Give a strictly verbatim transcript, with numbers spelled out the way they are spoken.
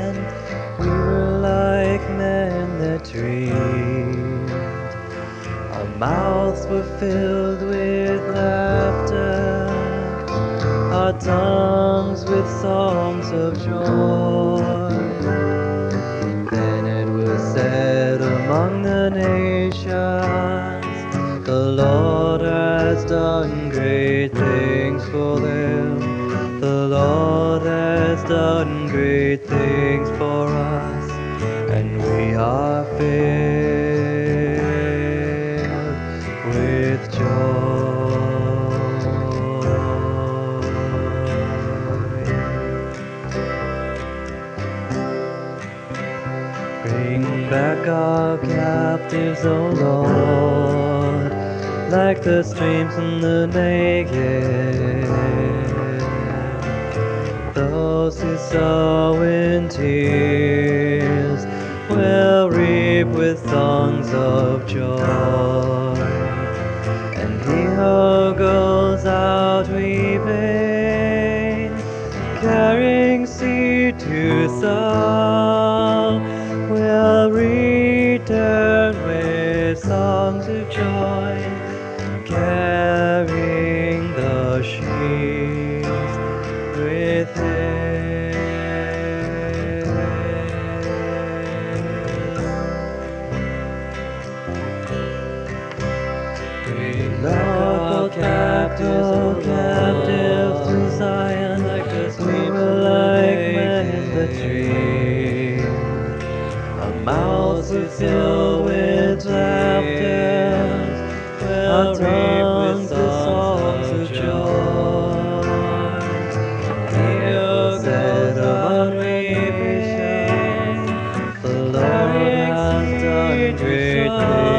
Zion, we were like men that dreamed. Our mouths were filled with laughter, our tongues with songs of joy. Then it was said among the nations, the Lord has done great things for them. The Lord has done great things for us, and we are filled with joy. Bring back our captives, O Lord, like the streams from the Negev. Those who sow in tears will reap with songs of joy. And he who goes out weeping, carrying seed to sow, will return with songs of joy, carrying the sheaves with him. Bring back our captives, O captives to Zion, like us we were like men that dream. Our mouths were filled with laughter, our tongues with songs of joy. Hear said among nations, the Lord has done great things.